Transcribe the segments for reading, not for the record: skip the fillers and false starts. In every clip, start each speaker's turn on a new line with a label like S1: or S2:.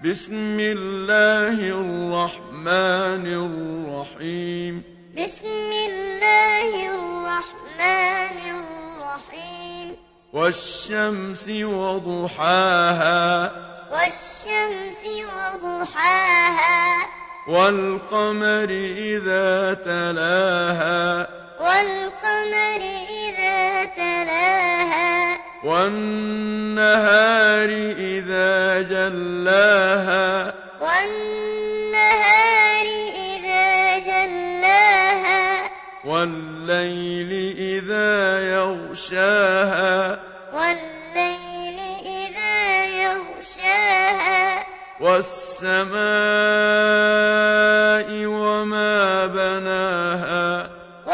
S1: بسم الله الرحمن الرحيم.
S2: بسم الله الرحمن الرحيم.
S1: والشمس وضحاها.
S2: والشمس وضحاها.
S1: والقمر إذا تلاها.
S2: والقمر إذا تلاها.
S1: والنهار إذا جلاها.
S2: والنهار إذا جلاها.
S1: والليل إذا يغشاها.
S2: والليل إذا يغشاها.
S1: والسماء وما بناها.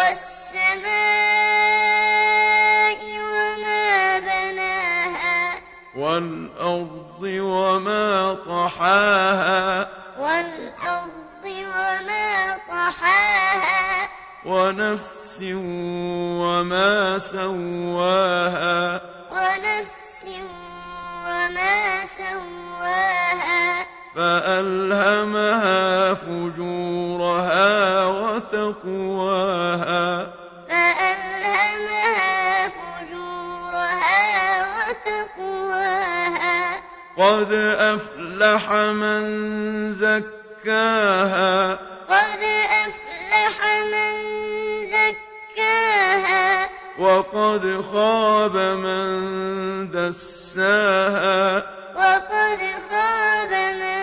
S2: والسماء وما بناها.
S1: والأرض وما طحاها.
S2: والأرض وما طحاها.
S1: ونفس وما سواها.
S2: ونفس وما سواها.
S1: فألهمها فجورها وتقواها.
S2: فألهمها فجورها وتقواها.
S1: قد أفلح من زكاها.
S2: قد أفلح من زكاها.
S1: وقد خاب من دساها.
S2: وقد خاب من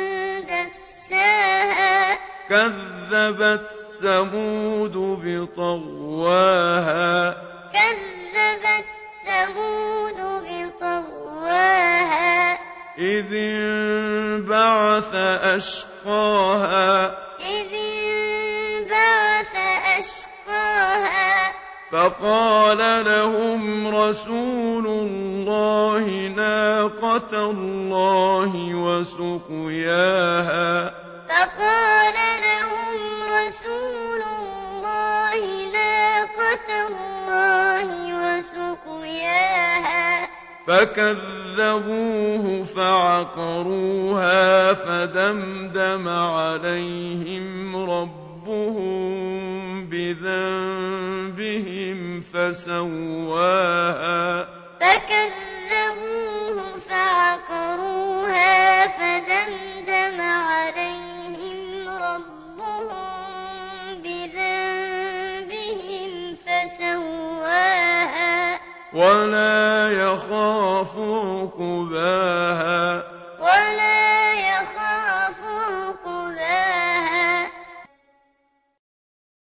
S2: دساها.
S1: كذبت ثمود بطغواها.
S2: كذبت ثمود بطغواها.
S1: إذ انبعث أشقاها.
S2: إذ انبعث أشقاها.
S1: فقال لهم رسول الله ناقة الله وسقياها.
S2: فقال لهم رسول الله ناقة الله وسقياها.
S1: فكذبوه فعقروها فدمدم عليهم ربهم بذنبهم فسواها.
S2: فكذبوه فعقروها فدمدم عليهم ربهم بذنبهم فسواها.
S1: ولا يخاف